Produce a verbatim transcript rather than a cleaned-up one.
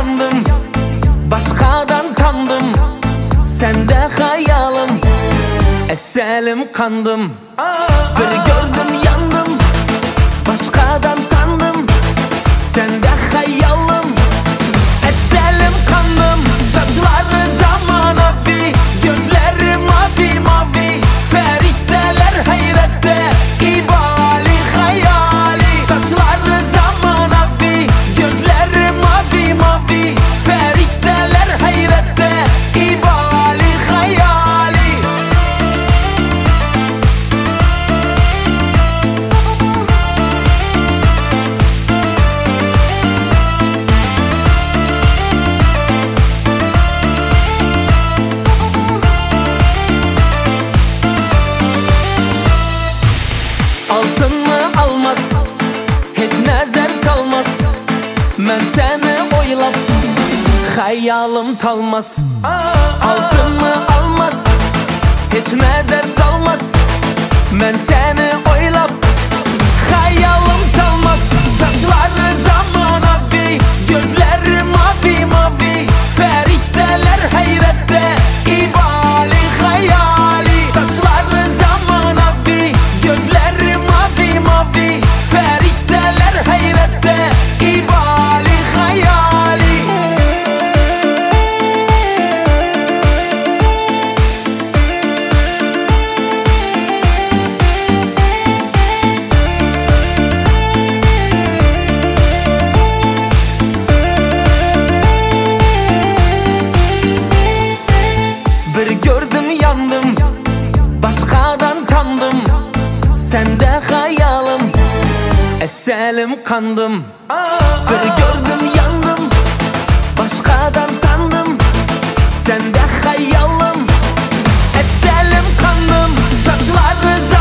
yandım, başkadan tandım. Sende hayalım, eselim kandım. Bir gördüm yandım, başkadan tandım. Sende hayalım, eselim kandım. Saçları zamanavi, gözleri mavi mavi. Ferişteler hayrette, ibali hayali. Saçları zamanavi, gözleri mavi mavi. Ferişteler hayrette, ibali hayali. Altın mı almaz, hiç nazar salmaz. Ben seni oylap, hayalım talmaz. Altın mı almaz, hiç nazar salmaz. Ben seni oylap, hayalım talmaz. Saçları zamanavi, gözleri mavi mavi. Ferişteler hayrette, ibali hayali. Saçları zamanavi, gözleri mavi mavi. Ferişteler hayrette, ibali hayali. Bir gördüm yandım, başkadan tandım. Sende hayalım, eselim kandım. Bir gördüm yandım, başkadan tandım. Sende hayalım, eselim kandım. Saçları